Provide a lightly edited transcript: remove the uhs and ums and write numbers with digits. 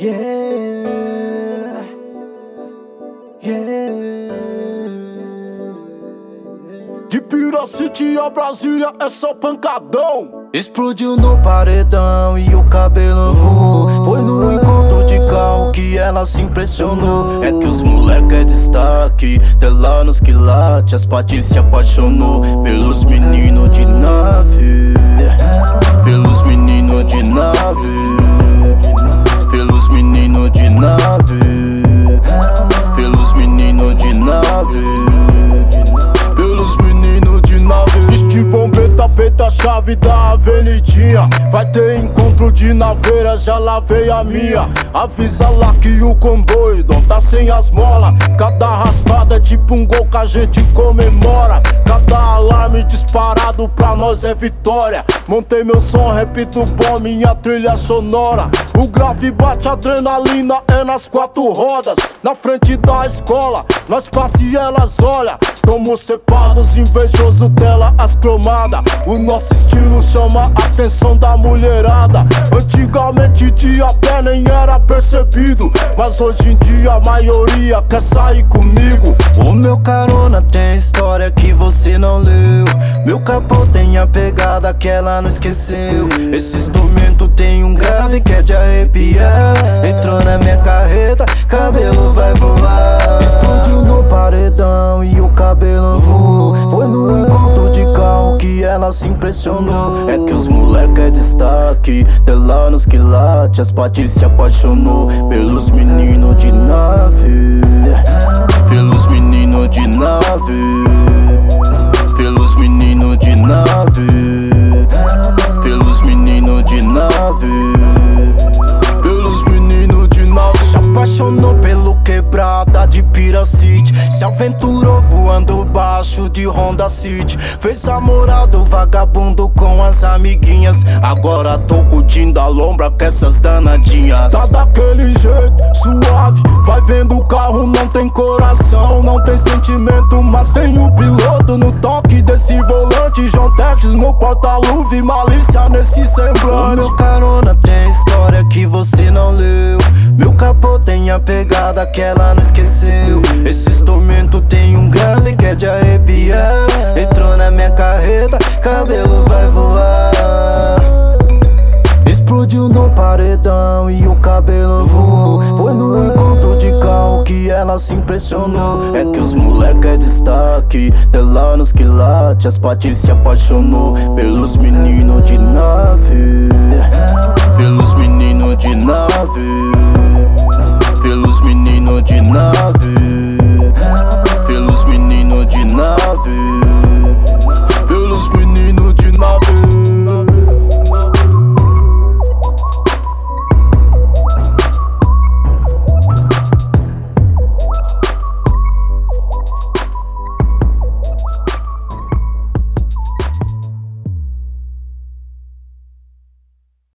Yeah, yeah. De Piracity a Brasília é só pancadão. Explodiu no paredão e o cabelo voou. Foi no encontro de carro que ela se impressionou. É que os moleque é destaque, dela nos quilates. As patis se apaixonou pelos meninos de nave. Pelos meninos de nave. Pelos meninos de nave. Pelos meninos de nave. Pelos meninos de nave. Veste bombeta, peita, chave da avenidinha. Vai ter encontro de naveira, já lavei a minha. Avisa lá que o comboio não tá sem as molas. Cada raspada é tipo um gol que a gente comemora. Cada alarme disparado pra nós é vitória. Montei meu som, repito bom, minha trilha sonora. O grave bate, adrenalina é nas quatro rodas. Na frente da escola, nós passa e elas olham. Tomo cepados, invejoso dela as cromadas. O nosso estilo chama a atenção da mulherada. Antigamente de a pé nem era percebido, mas hoje em dia a maioria quer sair comigo. O meu carona tem história que você não leu. Meu capô tem a pegada que ela não esqueceu. Esse instrumento tem um grave que é de arrepiar. Entrou na minha carreta, cabelo vai voar. Explodiu no paredão e o cabelo voou. Foi no encontro de carro que ela se impressionou. É que os moleque é destaque, dela nos quilates. As patis se apaixonou pelos meninos de nave. Pelos meninos de nave. Pelos meninos de nave. Pelos meninos de nave. Pelos meninos de nave. Se apaixonou pelo quebrada de Piracity. Se aventurou voando baixo de Honda City. Fez a moral do vagabundo com as amiguinhas. Agora tô curtindo a lombra com essas danadinhas. Tá daquele jeito, suave. Vai vendo o carro, não tem coração. Não tem sentimento, mas tem o piloto no toque desse volante. João Tex no porta-luva, malícia nesse semblante. O meu carona tem história que você não leu. Meu capô tem a pegada que ela não esqueceu. Esse instrumento tem um grave que é de arrepiar. Entrou na minha carreta, cabelo vai voar. Explodiu no paredão e o cabelo voou. Foi no encontro de carro que ela se impressionou. É que os moleque é destaque, dela nos quilates. As patis se apaixonou pelos meninos de nave. Pelos meninos de nave. Pelos meninos de nave. Pelos meninos de nave.